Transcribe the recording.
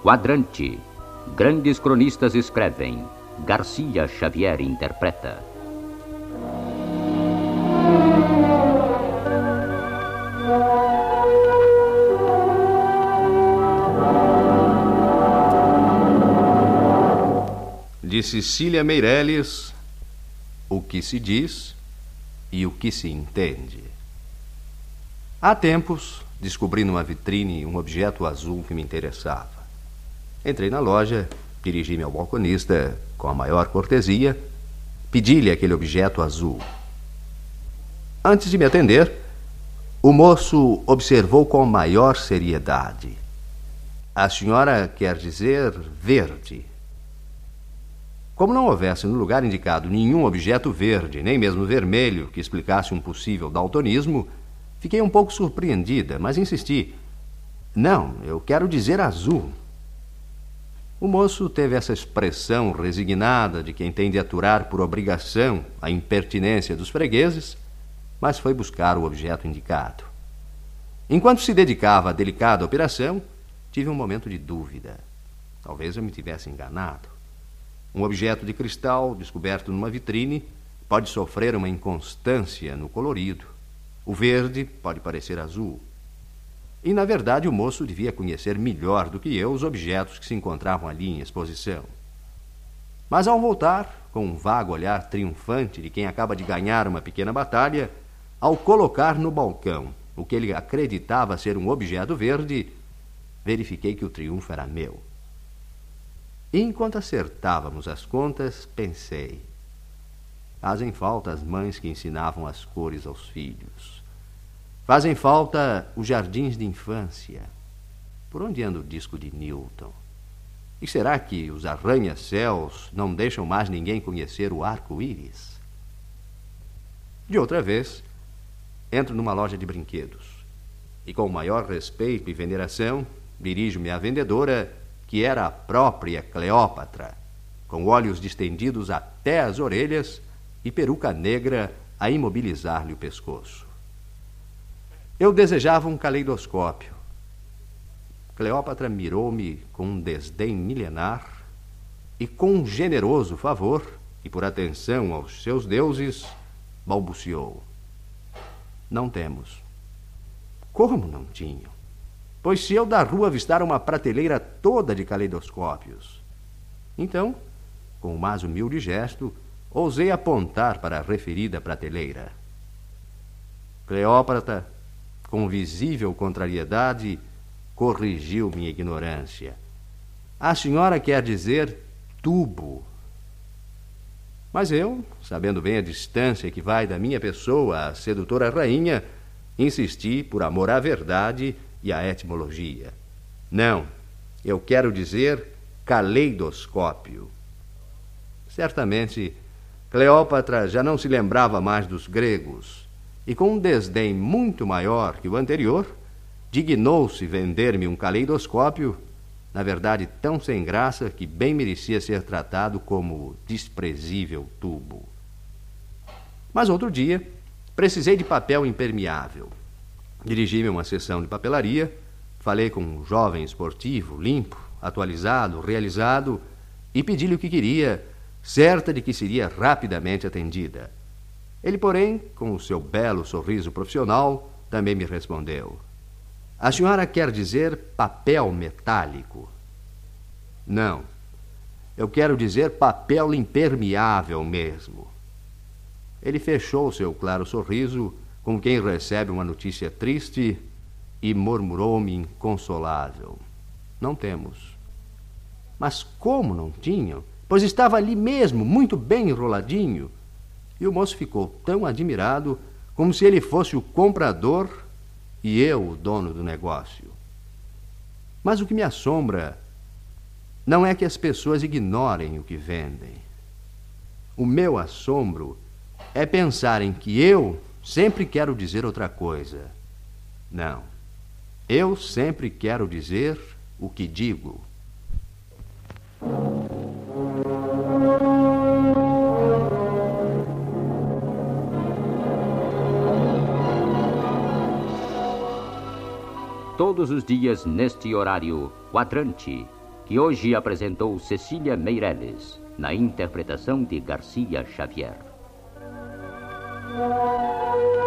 Quadrante. Grandes cronistas escrevem. Garcia Xavier interpreta. De Cecília Meirelles, o que se diz e o que se entende. Há tempos, descobri numa vitrine um objeto azul que me interessava. Entrei na loja, dirigi-me ao balconista com a maior cortesia, pedi-lhe aquele objeto azul. Antes de me atender, o moço observou com maior seriedade. A senhora quer dizer verde. Como não houvesse no lugar indicado nenhum objeto verde, nem mesmo vermelho, que explicasse um possível daltonismo, fiquei um pouco surpreendida, mas insisti. Não, eu quero dizer azul. O moço teve essa expressão resignada de quem tem de aturar por obrigação a impertinência dos fregueses, mas foi buscar o objeto indicado. Enquanto se dedicava à delicada operação, tive um momento de dúvida. Talvez eu me tivesse enganado. Um objeto de cristal descoberto numa vitrine pode sofrer uma inconstância no colorido. O verde pode parecer azul. E, na verdade, o moço devia conhecer melhor do que eu os objetos que se encontravam ali em exposição. Mas, ao voltar, com um vago olhar triunfante de quem acaba de ganhar uma pequena batalha, ao colocar no balcão o que ele acreditava ser um objeto verde, verifiquei que o triunfo era meu. E enquanto acertávamos as contas, pensei: fazem falta as mães que ensinavam as cores aos filhos. Fazem falta os jardins de infância. Por onde anda o disco de Newton? E será que os arranha-céus não deixam mais ninguém conhecer o arco-íris? De outra vez, entro numa loja de brinquedos e, com o maior respeito e veneração, dirijo-me à vendedora, que era a própria Cleópatra, com olhos distendidos até as orelhas e peruca negra a imobilizar-lhe o pescoço. Eu desejava um caleidoscópio. Cleópatra mirou-me com um desdém milenar e, com um generoso favor, e por atenção aos seus deuses, balbuciou: não temos. Como não tinham? Pois se eu da rua avistar uma prateleira toda de caleidoscópios. Então, com o mais humilde gesto, ousei apontar para a referida prateleira. Cleópatra, com visível contrariedade, corrigiu minha ignorância. A senhora quer dizer tubo. Mas eu, sabendo bem a distância que vai da minha pessoa à sedutora rainha, insisti, por amor à verdade e à etimologia. Não, eu quero dizer caleidoscópio. Certamente, Cleópatra já não se lembrava mais dos gregos e, com um desdém muito maior que o anterior, dignou-se vender-me um caleidoscópio, na verdade tão sem graça que bem merecia ser tratado como desprezível tubo. Mas outro dia, precisei de papel impermeável. Dirigi-me a uma sessão de papelaria, falei com um jovem esportivo, limpo, atualizado, realizado, e pedi-lhe o que queria, certa de que seria rapidamente atendida. Ele, porém, com o seu belo sorriso profissional, também me respondeu: a senhora quer dizer papel metálico? Não, eu quero dizer papel impermeável mesmo. Ele fechou seu claro sorriso como quem recebe uma notícia triste e murmurou-me inconsolável: não temos. Mas como não tinham? Pois estava ali mesmo, muito bem enroladinho. E o moço ficou tão admirado como se ele fosse o comprador e eu o dono do negócio. Mas o que me assombra não é que as pessoas ignorem o que vendem. O meu assombro é pensarem que eu sempre quero dizer outra coisa. Não, eu sempre quero dizer o que digo. Todos os dias, neste horário, Quadrante, que hoje apresentou Cecília Meirelles, na interpretação de Garcia Xavier.